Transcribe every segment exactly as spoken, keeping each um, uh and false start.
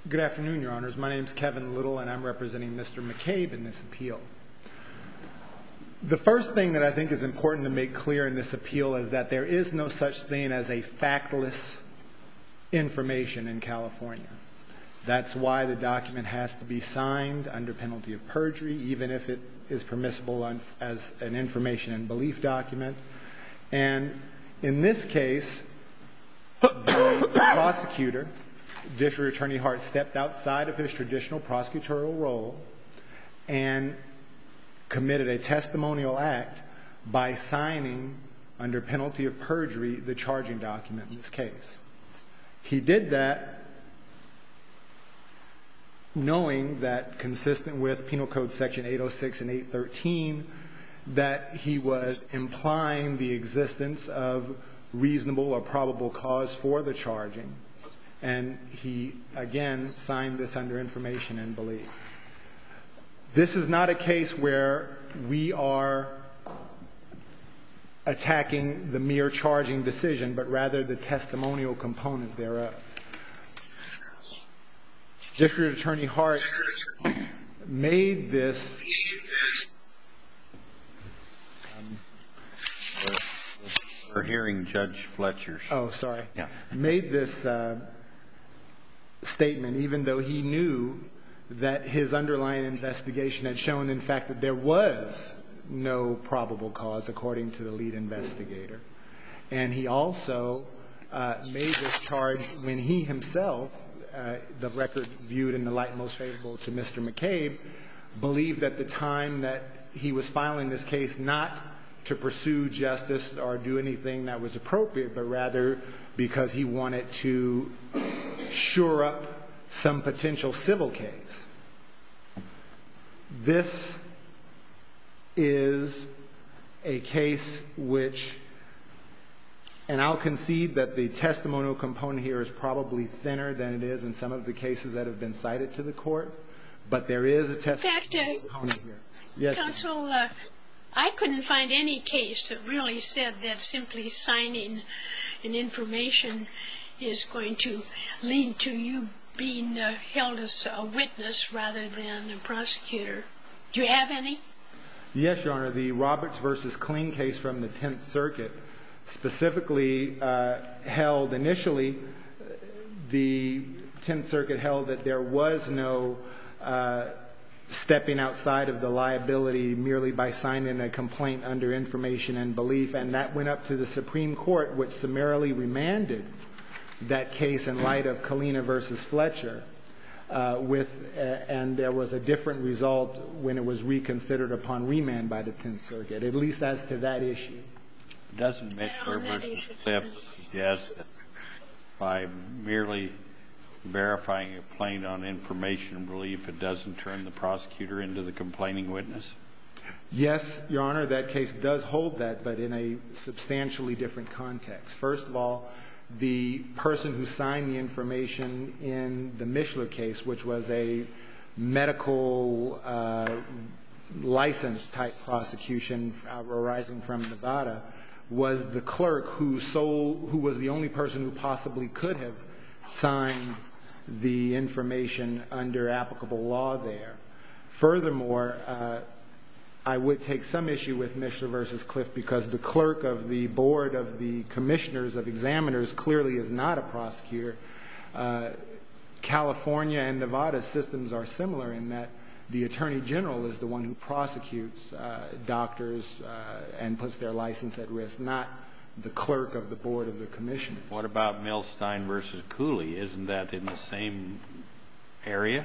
Good afternoon, Your Honors. My name is Kevin Little, and I'm representing Mister McCabe in this appeal. The first thing that I think is important to make clear in this appeal is that there is no such thing as a factless information in California. That's why the document has to be signed under penalty of perjury, even if it is permissible on, as an information and belief document. And in this case, the prosecutor, District Attorney Hart, stepped outside of his traditional prosecutorial role and committed a testimonial act by signing under penalty of perjury the charging document in this case. He did that knowing that, consistent with Penal Code Section eight oh six and eight thirteen, that he was implying the existence of reasonable or probable cause for the charging. And he, again, signed this under information and belief. This is not a case where we are attacking the mere charging decision, but rather the testimonial component thereof. District Attorney Hart made this... Um, we're hearing Judge Fletcher's... Oh, sorry. Yeah. Made this uh, statement even though he knew that his underlying investigation had shown, in fact, that there was no probable cause according to the lead investigator. And he also uh, made this charge when he himself, uh, the record viewed in the light most favorable to Mister McCabe, believed at the time that he was filing this case not to pursue justice or do anything that was appropriate, but rather because he wanted to shore up some potential civil case. This is a case which, and I'll concede that the testimonial component here is probably thinner than it is in some of the cases that have been cited to the court, but there is a testimonial component here. Yes, Counsel, uh, I couldn't find any case that really said that simply signing an information is going to lead to you being uh, held as a witness rather than a prosecutor. Do you have any? Yes, Your Honor. The Roberts versus Kling case from the Tenth Circuit specifically uh, held initially, the Tenth Circuit held that there was no uh, stepping outside of the liability merely by signing a complaint under information and belief, and that went up to the Supreme Court, which summarily remanded that case in light of Kalina versus Fletcher, uh, with uh, and there was a different result when it was reconsidered upon remand by the Tenth Circuit, at least as to that issue. Doesn't Mitchell versus Cliff suggest that by merely verifying a complaint on information and belief, it doesn't turn the prosecutor into the complaining witness? Yes, Your Honor, that case does hold that, but in a substantially different context. First of all, the person who signed the information in the Mishler case, which was a medical uh, license type prosecution arising from Nevada, was the clerk who sold, who was the only person who possibly could have signed the information under applicable law there. Furthermore, uh, I would take some issue with Mishler versus Cliff because the clerk of the board of the commissioners of examiners clearly is not a prosecutor. Uh, California and Nevada systems are similar in that the attorney general is the one who prosecutes uh, doctors uh, and puts their license at risk, not the clerk of the board of the commissioners. What about Milstein versus Cooley? Isn't that in the same area?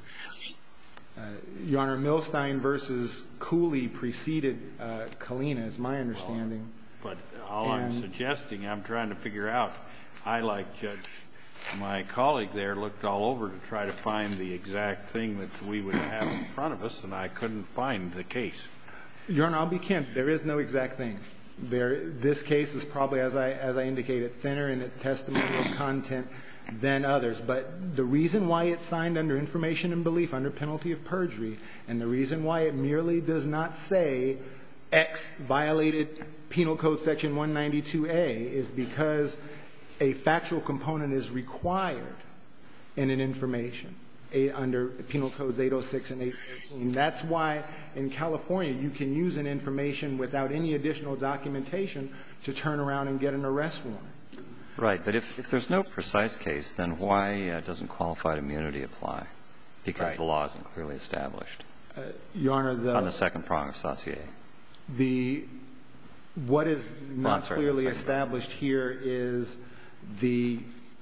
Uh, Your Honor, Milstein versus Cooley preceded uh, Kalina, is my understanding. Well, but all and I'm suggesting, I'm trying to figure out, I, like Judge, my colleague there, looked all over to try to find the exact thing that we would have in front of us, and I couldn't find the case. Your Honor, I'll be candid. There is no exact thing. There, this case is probably, as I, as I indicated, thinner in its testimonial content than others. But the reason why it's signed under information and belief under penalty of perjury, and the reason why it merely does not say X violated Penal Code Section one ninety-two A is because a factual component is required in an information under Penal Codes eight oh six and eight thirteen. That's why in California you can use an information without any additional documentation to turn around and get an arrest warrant. Right, but if, if there's no precise case, then why uh, doesn't qualified immunity apply? Because right. the law isn't clearly established. Uh, Your Honor, the, on the second prong of Saussure. The what is not oh, sorry, clearly established here is the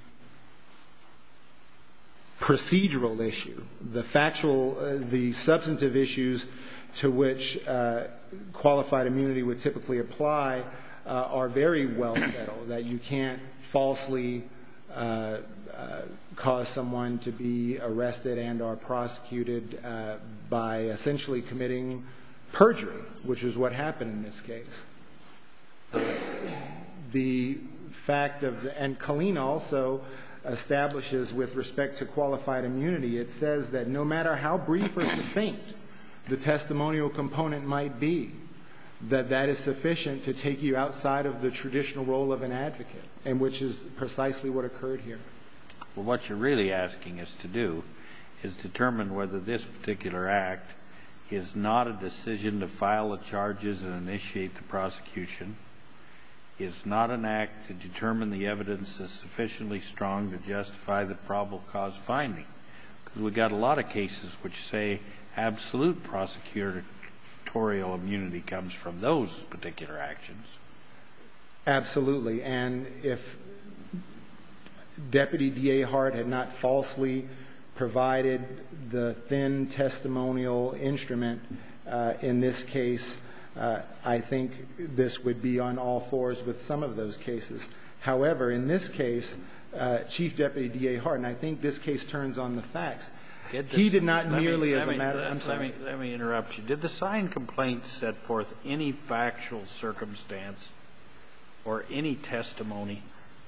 procedural issue, the factual, uh, the substantive issues to which uh, qualified immunity would typically apply uh, are very well settled, that you can't falsely uh, uh, cause someone to be arrested and or prosecuted uh, by essentially committing perjury, which is what happened in this case. Uh, the fact of, the, and Colleen also establishes with respect to qualified immunity, it says that no matter how brief or succinct the testimonial component might be, that that is sufficient to take you outside of the traditional role of an advocate, and which is precisely what occurred here. Well, what you're really asking us to do is determine whether this particular act is not a decision to file the charges and initiate the prosecution, is not an act to determine the evidence is sufficiently strong to justify the probable cause finding. Because we've got a lot of cases which say absolute prosecutorial immunity comes from those particular actions. Absolutely. And if Deputy D A Hart had not falsely provided the thin testimonial instrument uh, in this case, uh, I think this would be on all fours with some of those cases. However, in this case, uh, Chief Deputy D A Hart, and I think this case turns on the facts, he did not merely as a matter of... I'm sorry. Let me, let me interrupt you. Did the signed complaint set forth any factual circumstance or any testimony?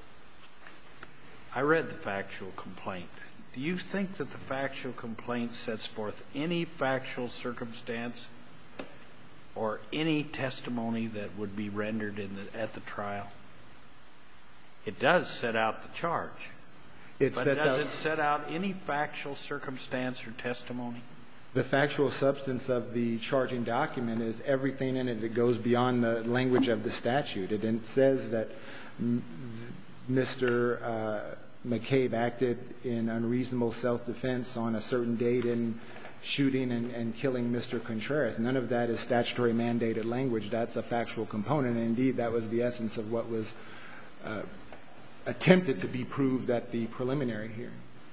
I read the factual complaint. Do you think that the factual complaint sets forth any factual circumstance or any testimony that would be rendered in the, at the trial? It does set out the charge. It but sets does out, it set out any factual circumstance or testimony? The factual substance of the charging document is everything in it that goes beyond the language of the statute. It, it says that Mister Uh, McCabe acted in unreasonable self-defense on a certain date in shooting and, and killing Mister Contreras. None of that is statutory mandated language. That's a factual component. And indeed, that was the essence of what was uh, attempted to be proved at the preliminary hearing.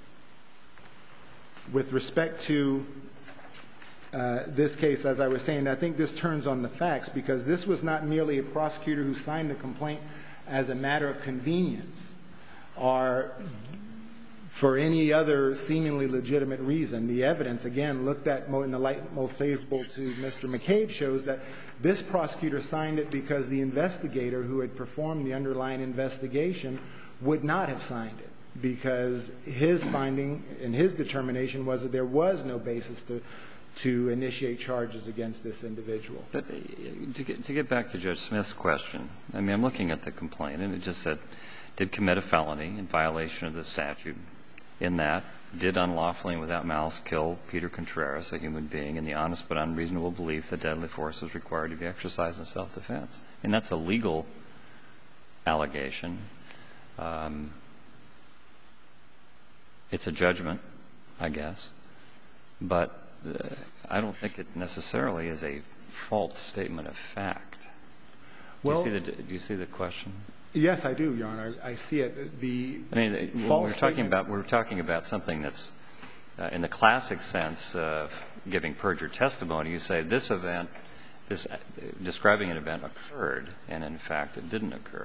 With respect to uh, this case, as I was saying, I think this turns on the facts, because this was not merely a prosecutor who signed the complaint as a matter of convenience or for any other seemingly legitimate reason. The evidence, again, looked at in the light most favorable to Mister McCabe, shows that this prosecutor signed it because the investigator who had performed the underlying investigation would not have signed it, because his finding and his determination was that there was no basis to to initiate charges against this individual. But to get, to get back to Judge Smith's question, I mean, I'm looking at the complaint, and it just said, did commit a felony in violation of the statute. In that, did unlawfully and without malice kill Peter Contreras, a human being, in the honest but unreasonable belief that deadly force was required to be exercised in self-defense. And that's a legal allegation. Um, it's a judgment, I guess. But uh, I don't think it necessarily is a false statement of fact. Well, do you see the, do you see the question? Yes, I do, Your Honor. I see it. The I mean, when we're talking about we're talking about something that's uh, in the classic sense of giving perjured testimony. You say this event, this uh, describing an event occurred, and in fact it didn't occur.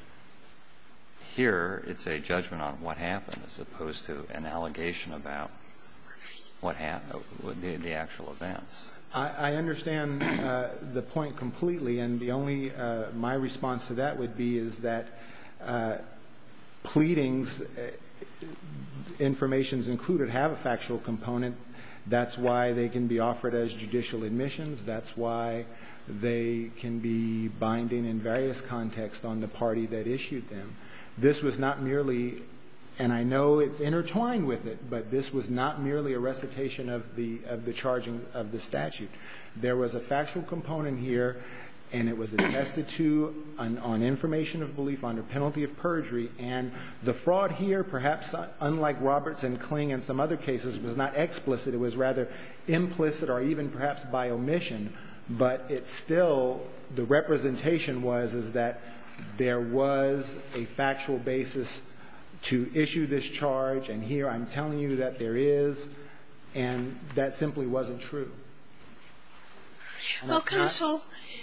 Here, it's a judgment on what happened, as opposed to an allegation about what happened, the, the actual events. I, I understand uh, the point completely, and the only uh, my response to that would be is that uh, pleadings, uh, informations included, have a factual component. That's why they can be offered as judicial admissions. That's why they can be binding in various contexts on the party that issued them. This was not merely and I know it's intertwined with it, but this was not merely a recitation of the of the charging of the statute. There was a factual component here, and it was attested to on, on information of belief under penalty of perjury. And the fraud here, perhaps unlike Roberts and Kling and some other cases, was not explicit. It was rather implicit or even perhaps by omission. But it's still, the representation was is that there was a factual basis to issue this charge, and here I'm telling you that there is, and that simply wasn't true. And well, counsel,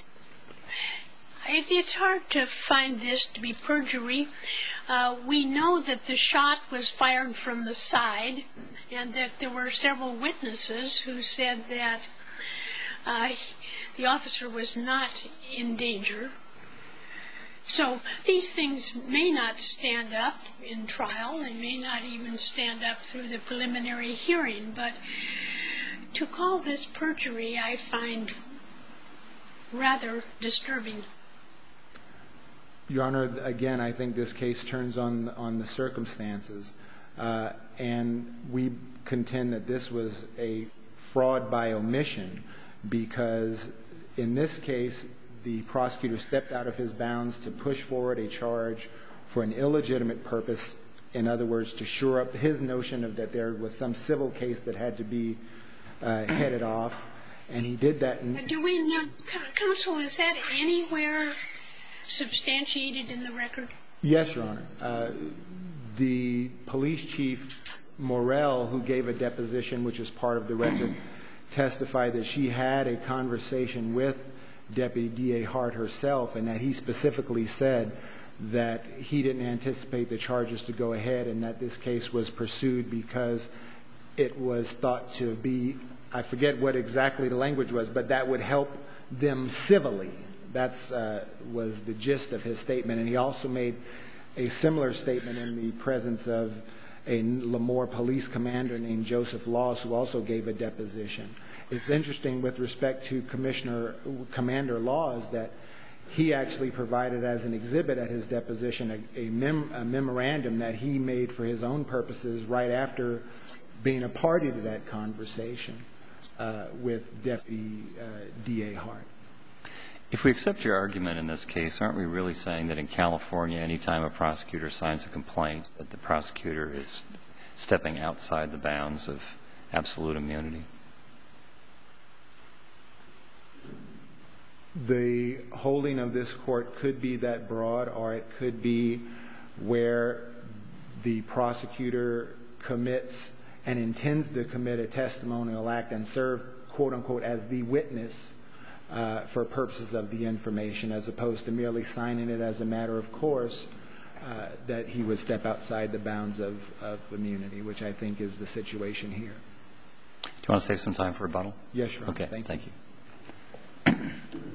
it's hard to find this to be perjury. Uh, we know that the shot was fired from the side, and that there were several witnesses who said that uh, the officer was not in danger. So these things may not stand up in trial. They may not even stand up through the preliminary hearing. But to call this perjury, I find rather disturbing. Your Honor, again, I think this case turns on on the circumstances. Uh, and we contend that this was a fraud by omission because in this case, the prosecutor stepped out of his bounds to push forward a charge for an illegitimate purpose. In other words, to shore up his notion of that there was some civil case that had to be uh, headed off. And he did that. In Do we know, counsel, is that anywhere substantiated in the record? Yes, Your Honor. Uh, the police chief, Morrell, who gave a deposition, which is part of the record, testified that she had a conversation with Deputy D A Hart herself, and that he specifically said that he didn't anticipate the charges to go ahead and that this case was pursued because it was thought to be, I forget what exactly the language was, but that would help them civilly. That's uh, was the gist of his statement. And he also made a similar statement in the presence of a Lemoore police commander named Joseph Laws, who also gave a deposition. It's interesting with respect to Commissioner Commander Laws that he actually provided as an exhibit at his deposition a, a, mem, a memorandum that he made for his own purposes right after being a party to that conversation uh, with Deputy uh, D A Hart. If we accept your argument in this case, aren't we really saying that in California, any time a prosecutor signs a complaint, that the prosecutor is stepping outside the bounds of absolute immunity? The holding of this court could be that broad, or it could be where the prosecutor commits and intends to commit a testimonial act and serve, quote unquote, as the witness uh, for purposes of the information, as opposed to merely signing it as a matter of course uh, that he would step outside the bounds of, of immunity, which I think is the situation here. Do you want to save some time for rebuttal? Yes, Your Honor. Okay, thank, thank you. you.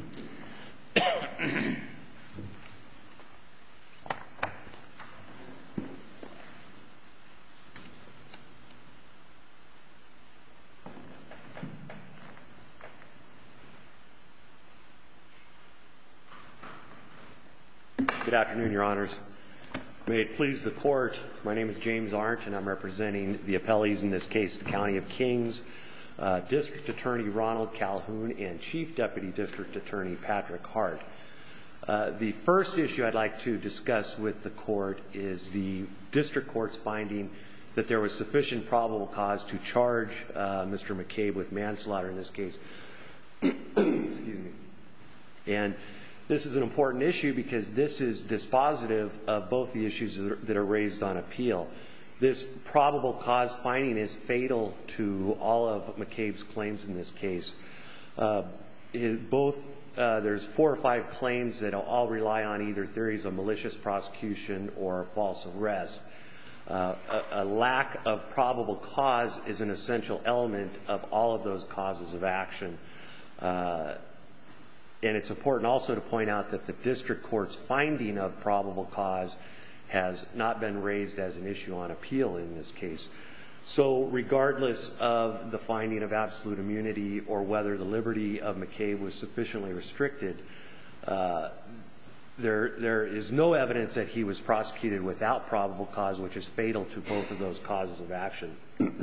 Good afternoon, Your Honors. May it please the Court, my name is James Arndt, and I'm representing the appellees in this case, the County of Kings, uh, District Attorney Ronald Calhoun, and Chief Deputy District Attorney Patrick Hart. Uh, the first issue I'd like to discuss with the Court is the District Court's finding that there was sufficient probable cause to charge uh, Mister McCabe with manslaughter in this case. Excuse me. And this is an important issue because this is dispositive of both the issues that are raised on appeal. This probable cause finding is fatal to all of McCabe's claims in this case. Uh, it, both uh, there's four or five claims that all rely on either theories of malicious prosecution or false arrest. Uh, a, a lack of probable cause is an essential element of all of those causes of action. Uh, And it's important also to point out that the district court's finding of probable cause has not been raised as an issue on appeal in this case. So regardless of the finding of absolute immunity or whether the liberty of McCabe was sufficiently restricted, uh, there there is no evidence that he was prosecuted without probable cause, which is fatal to both of those causes of action.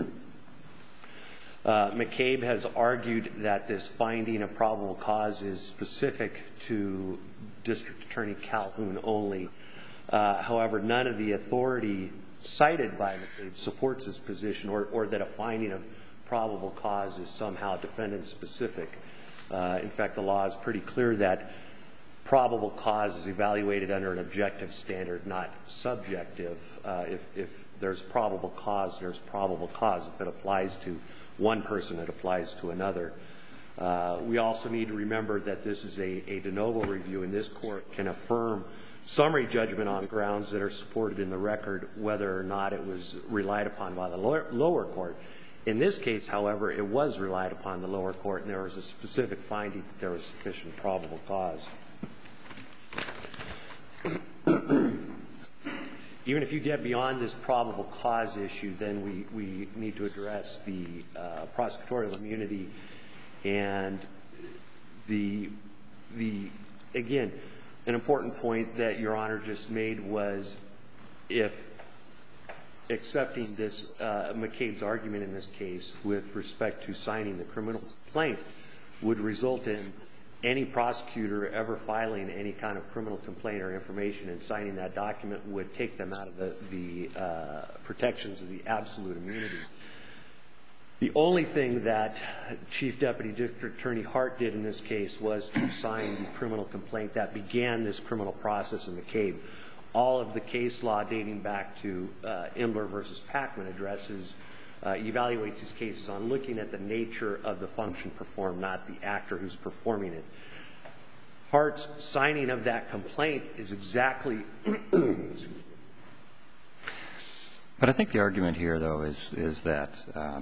Uh, McCabe has argued that this finding of probable cause is specific to District Attorney Calhoun only. Uh, however, none of the authority cited by McCabe supports his position, or, or that a finding of probable cause is somehow defendant-specific. Uh, in fact, the law is pretty clear that probable cause is evaluated under an objective standard, not subjective. Uh, if, if there's probable cause, there's probable cause. If it applies to one person, it applies to another. Uh, we also need to remember that this is a, a de novo review, and this court can affirm summary judgment on grounds that are supported in the record, whether or not it was relied upon by the lower, lower court. In this case, however, it was relied upon the lower court, and there was a specific finding that there was sufficient probable cause. Even if you get beyond this probable cause issue, then we, we need to address the uh, prosecutorial immunity and the, the, again, an important point that Your Honor just made was if accepting this, uh, McCabe's argument in this case with respect to signing the criminal complaint would result in any prosecutor ever filing any kind of criminal complaint or information and signing that document would take them out of the, the uh, protections of the absolute immunity. The only thing that Chief Deputy District Attorney Hart did in this case was to sign the criminal complaint that began this criminal process in McCabe. All of the case law dating back to uh, Imbler versus Packman addresses, uh, evaluates these cases on looking at the nature of the function performed, not the actor who's performing it. Hart's signing of that complaint is exactly. But I think the argument here, though, is is that, um,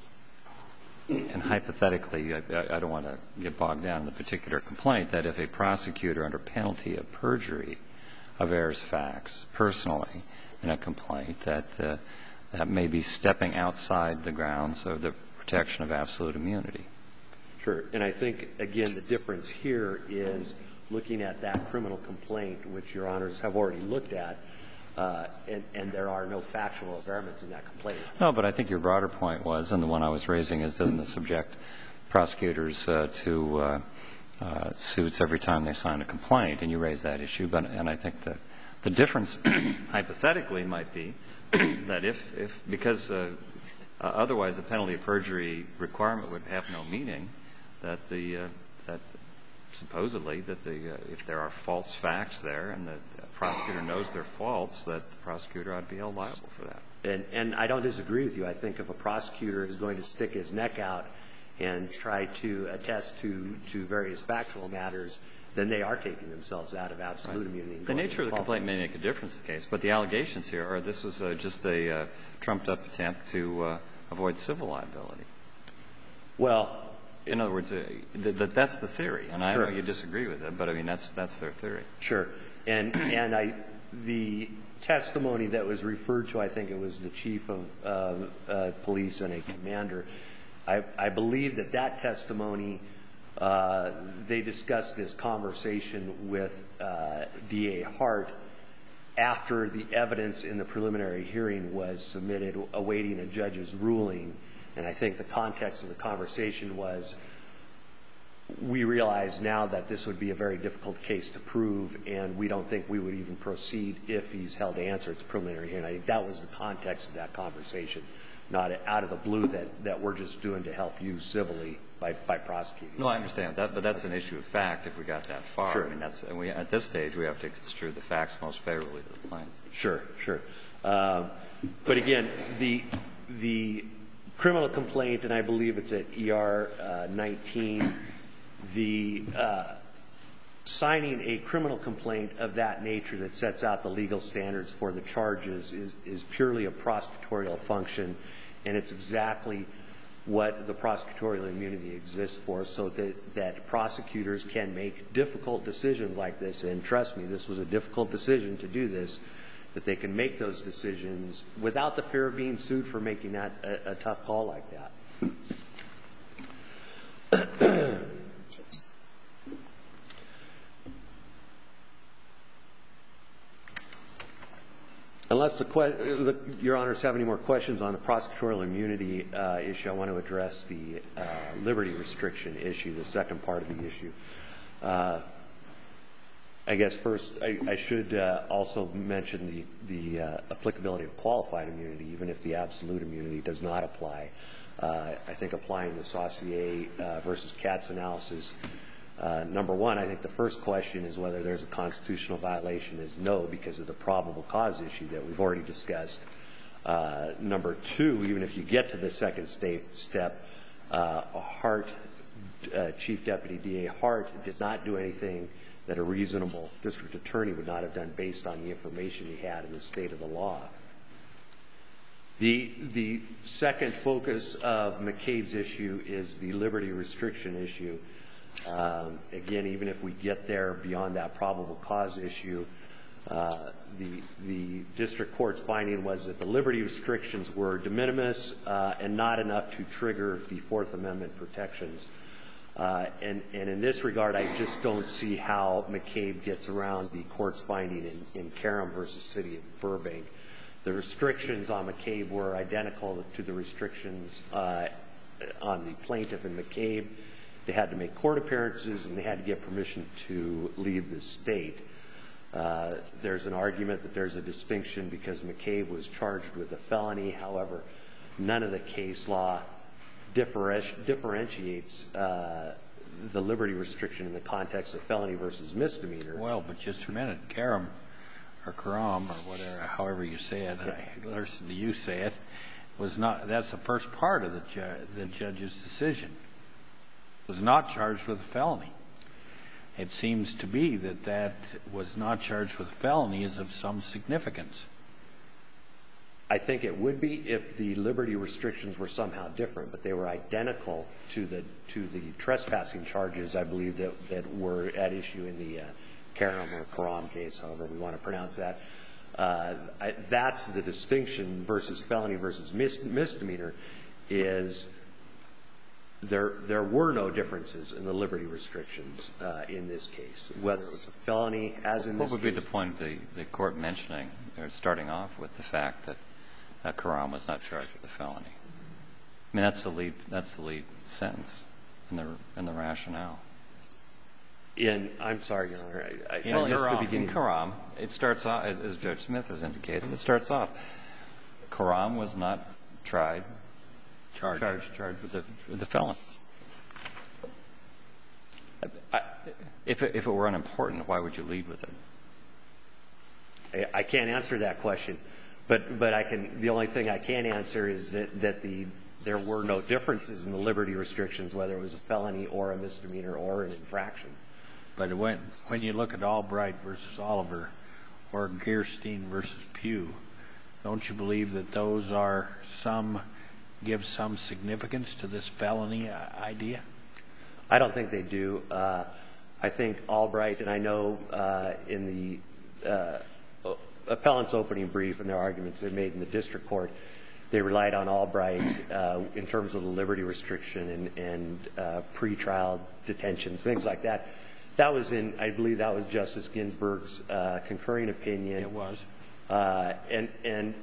and hypothetically, I, I don't want to get bogged down in the particular complaint, that if a prosecutor under penalty of perjury avers facts personally in a complaint, that uh, that may be stepping outside the grounds of the protection of absolute immunity. Sure. And I think, again, the difference here is looking at that criminal complaint, which Your Honors have already looked at, uh, and, and there are no factual averments in that complaint. No, but I think your broader point was, and the one I was raising, is doesn't it subject prosecutors uh, to uh, uh, suits every time they sign a complaint? And you raised that issue. But, and I think that the difference hypothetically might be that if, if because uh, uh, otherwise the penalty of perjury requirement would have no meaning, that the uh, that supposedly that the uh, if there are false facts there and the prosecutor knows they're false, that the prosecutor ought to be held liable for that. And, and I don't disagree with you. I think if a prosecutor is going to stick his neck out and try to attest to, to various factual matters, then they are taking themselves out of absolute right. immunity. The nature of the complaint may make a difference in the case, but the allegations here are this was uh, just a uh, trumped-up attempt to uh, avoid civil liability. Well, in other words, uh, th- th- that's the theory, and I sure. know you disagree with it, but I mean that's that's their theory. Sure, and and I the testimony that was referred to, I think it was the chief of uh, uh, police and a commander. I, I believe that that testimony. Uh, they discussed this conversation with uh, D A Hart after the evidence in the preliminary hearing was submitted, awaiting a judge's ruling. And I think the context of the conversation was, we realize now that this would be a very difficult case to prove, and we don't think we would even proceed if he's held to answer at the preliminary hearing. I think that was the context of that conversation, not out of the blue that, that we're just doing to help you civilly by, by prosecuting. No, I understand that, but that's an issue of fact if we got that far. Sure. I mean, that's, and we, at this stage, we have to construe the facts most favorably to the plaintiff. Sure, sure. Um, but again, the, the criminal complaint, and I believe it's at E R uh, nineteen, the uh, signing a criminal complaint of that nature that sets out the legal standards for the charges is, is purely a prosecutorial function, and it's exactly what the prosecutorial immunity exists for, so that, that prosecutors can make difficult decisions like this. And trust me, this was a difficult decision to do this, that they can make those decisions without the fear of being sued for making that a, a tough call like that. Unless the que Your Honors have any more questions on the prosecutorial immunity uh, issue, I want to address the uh, liberty restriction issue, the second part of the issue. Uh, I guess first I, I should uh, also mention the, the uh, applicability of qualified immunity, even if the absolute immunity does not apply. Uh, I think applying the Saucier uh, versus Katz analysis, uh, number one, I think the first question is whether there's a constitutional violation is no, because of the probable cause issue that we've already discussed. Uh, number two, even if you get to the second state step, uh, Hart, uh, Chief Deputy D A Hart did not do anything that a reasonable district attorney would not have done based on the information he had in the state of the law. The, the second focus of McCabe's issue is the liberty restriction issue. Um, again, even if we get there beyond that probable cause issue, uh, the, the district court's finding was that the liberty restrictions were de minimis uh, and not enough to trigger the Fourth Amendment protections. Uh, and, and in this regard, I just don't see how McCabe gets around the court's finding in, in Karam versus City of Burbank. The restrictions on McCabe were identical to the restrictions uh, on the plaintiff in McCabe. They had to make court appearances and they had to get permission to leave the state. Uh, there's an argument that there's a distinction because McCabe was charged with a felony. However, none of the case law differentiates uh, the liberty restriction in the context of felony versus misdemeanor. Well, but just a minute, Karam or Karam or whatever, however you say it, I listened to you say it, was not. That's the first part of the, ju the judge's decision. Was not charged with a felony. It seems to be that that was not charged with a felony is of some significance. I think it would be if the liberty restrictions were somehow different, but they were identical to the to the trespassing charges, I believe, that that were at issue in the uh, Karam or Karam case, however we want to pronounce that. Uh, I, that's the distinction versus felony versus mis misdemeanor. Is there there were no differences in the liberty restrictions uh, in this case, whether it was a felony as in this case. What would be the point of the the court mentioning or starting off with the fact that Uh, Karam was not charged with a felony? I mean, that's the lead. That's the lead sentence in the in the rationale. In I'm sorry, Your Honor. I, I, well, I missed the in beginning. Karam, it starts off as, as Judge Smith has indicated. It starts off. Karam was not tried, charged, charged, charged with the with the felon. I, if it, if it were unimportant, why would you lead with it? I, I can't answer that question. But but I can. The only thing I can answer is that that the there were no differences in the liberty restrictions, whether it was a felony or a misdemeanor or an infraction. But when when you look at Albright versus Oliver, or Gerstein versus Pugh, don't you believe that those are some give some significance to this felony idea? I don't think they do. Uh, I think Albright, and I know uh, in the uh, appellant's opening brief and their arguments they made in the district court, they relied on Albright uh, in terms of the liberty restriction and, and uh, pretrial detention, things like that. That was in, I believe that was Justice Ginsburg's uh, concurring opinion. It was. Uh, and and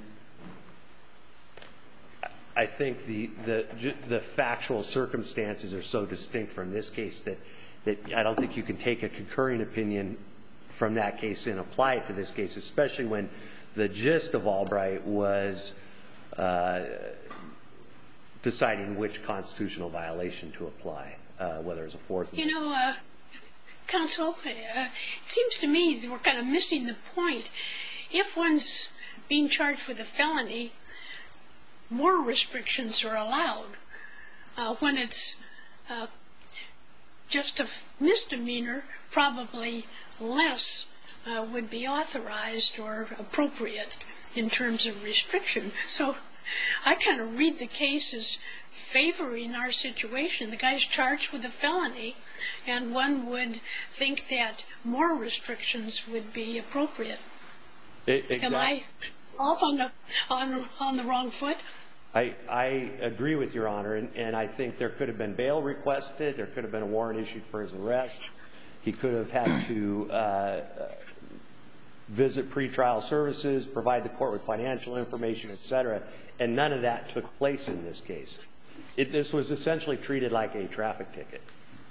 I think the, the, the factual circumstances are so distinct from this case that, that I don't think you can take a concurring opinion from that case and apply it to this case, especially when the gist of Albright was uh, deciding which constitutional violation to apply, uh, whether it's a fourth. You know, uh, counsel, uh, it seems to me that we're kind of missing the point. If one's being charged with a felony, more restrictions are allowed. Uh, when it's uh, just a misdemeanor, probably less uh, would be authorized or appropriate in terms of restriction. So I kind of read the case as favoring our situation. The guy's charged with a felony, and one would think that more restrictions would be appropriate. It, exactly. Am I off on the on on the wrong foot? I, I agree with Your Honor, and, and I think there could have been bail requested. There could have been a warrant issued for his arrest. He could have had to uh, visit pretrial services, provide the court with financial information, et cetera, and none of that took place in this case. It, this was essentially treated like a traffic ticket.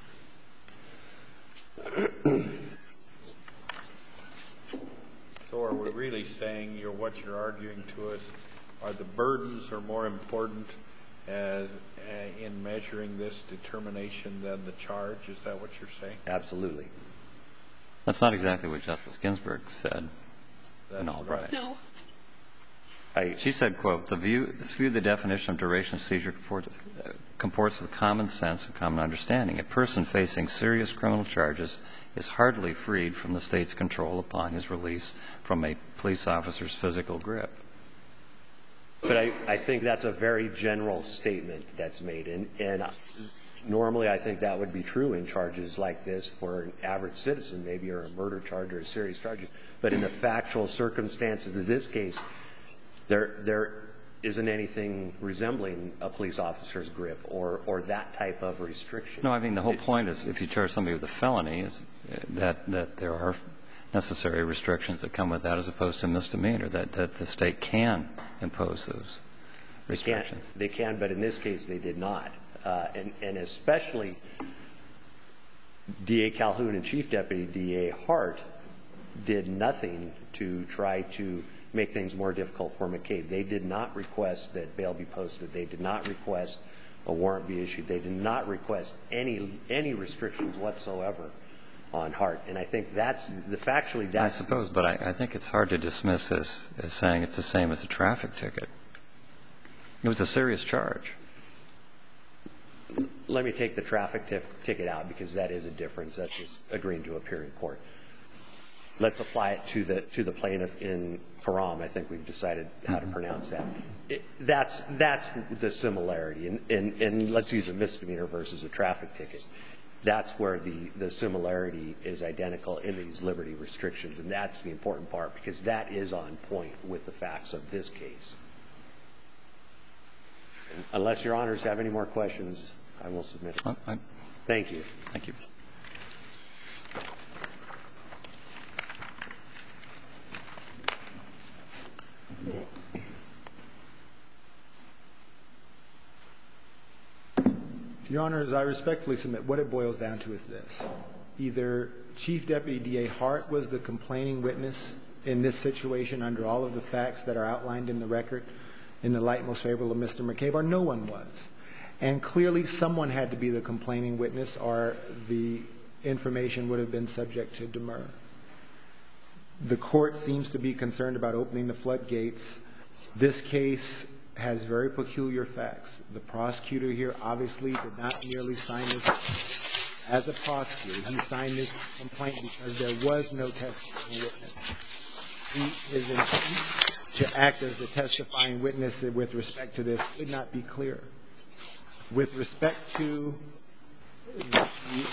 So are we really saying you're, what you're arguing to us are the burdens are more important as, uh, in measuring this determination than the charge? Is that what you're saying? Absolutely. That's not exactly what Justice Ginsburg said That's in Albright. No. I, She said, quote, the view, this view of the definition of duration of seizure comports, uh, comports with common sense and common understanding. A person facing serious criminal charges is hardly freed from the state's control upon his release from a police officer's physical grip. But I, I think that's a very general statement that's made. And, and normally I think that would be true in charges like this for an average citizen, maybe, or a murder charge or a serious charge. But in the factual circumstances of this case, there there isn't anything resembling a police officer's grip or, or that type of restriction. No, I mean, the whole point is if you charge somebody with a felony, is that, that there are necessary restrictions that come with that as opposed to misdemeanor, that, that the state can impose those restrictions. They can, they can, but in this case they did not. Uh, and, and especially D A Calhoun and Chief Deputy D A Hart did nothing to try to make things more difficult for McCabe. They did not request that bail be posted. They did not request a warrant be issued. They did not request any any restrictions whatsoever on Hart. And I think that's the factually that's I suppose, but I, I think it's hard to dismiss this as saying it's the same as a traffic ticket. It was a serious charge. Let me take the traffic t- ticket out because that is a difference. That's just agreeing to appear in court. Let's apply it to the to the plaintiff in Param. I think we've decided how to pronounce that. It, that's that's the similarity. And, and, and let's use a misdemeanor versus a traffic ticket. That's where the, the similarity is identical in these liberty restrictions. And that's the important part because that is on point with the facts of this case. And unless your honors have any more questions, I will submit it. Oh, I, Thank you. Thank you. Your Honors, I respectfully submit what it boils down to is this. Either Chief Deputy D A Hart was the complaining witness in this situation under all of the facts that are outlined in the record in the light most favorable of Mister McCabe, or no one was. And clearly someone had to be the complaining witness or the information would have been subject to demur. The court seems to be concerned about opening the floodgates. This case has very peculiar facts. The prosecutor here obviously did not merely sign this as a prosecutor. He signed this complaint because there was no testifying witness. He is intent to act as the testifying witness with respect to this could not be clearer. With respect to the, uh,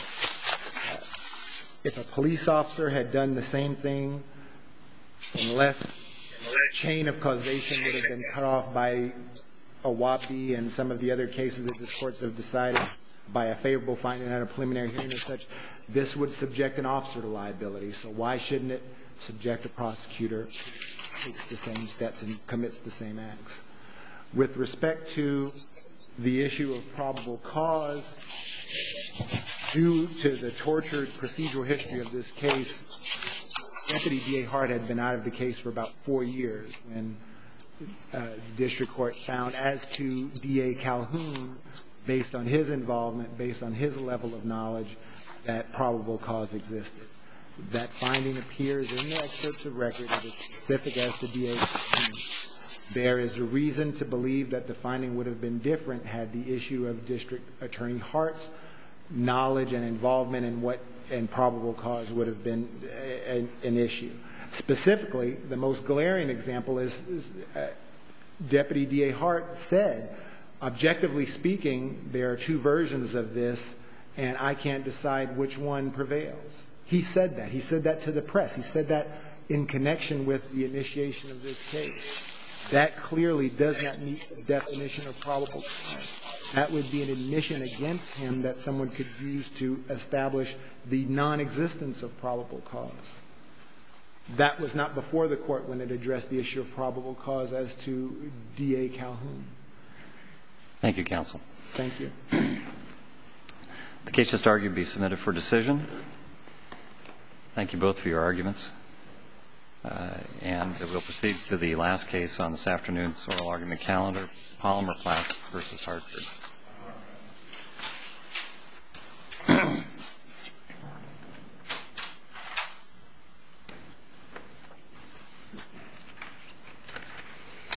if a police officer had done the same thing, unless chain of causation would have been cut off by a W A P I and some of the other cases that the courts have decided by a favorable finding at a preliminary hearing or such, this would subject an officer to liability. So why shouldn't it subject a prosecutor who takes the same steps and commits the same acts? With respect to the issue of probable cause, due to the tortured procedural history of this case, Deputy D A Hart had been out of the case for about four years when uh, the district court found as to D A Calhoun, based on his involvement, based on his level of knowledge, that probable cause existed. That finding appears in the excerpts of record. It is specific as to D A Calhoun. There is a reason to believe that the finding would have been different had the issue of District Attorney Hart's knowledge and involvement in what and probable cause would have been an, an issue. Specifically, the most glaring example is, is uh, Deputy D A Hart said, objectively speaking, there are two versions of this, and I can't decide which one prevails. He said that. He said that to the press. He said that in connection with the initiation of this case. That clearly does not meet the definition of probable cause. That would be an admission against him that someone could use to establish the non-existence of probable cause. That was not before the Court when it addressed the issue of probable cause as to D A Calhoun. Thank you, counsel. Thank you. The case just argued be submitted for decision. Thank you both for your arguments. Uh, and we'll proceed to the last case on this afternoon's oral argument calendar, Polymer Plastics versus Hartford.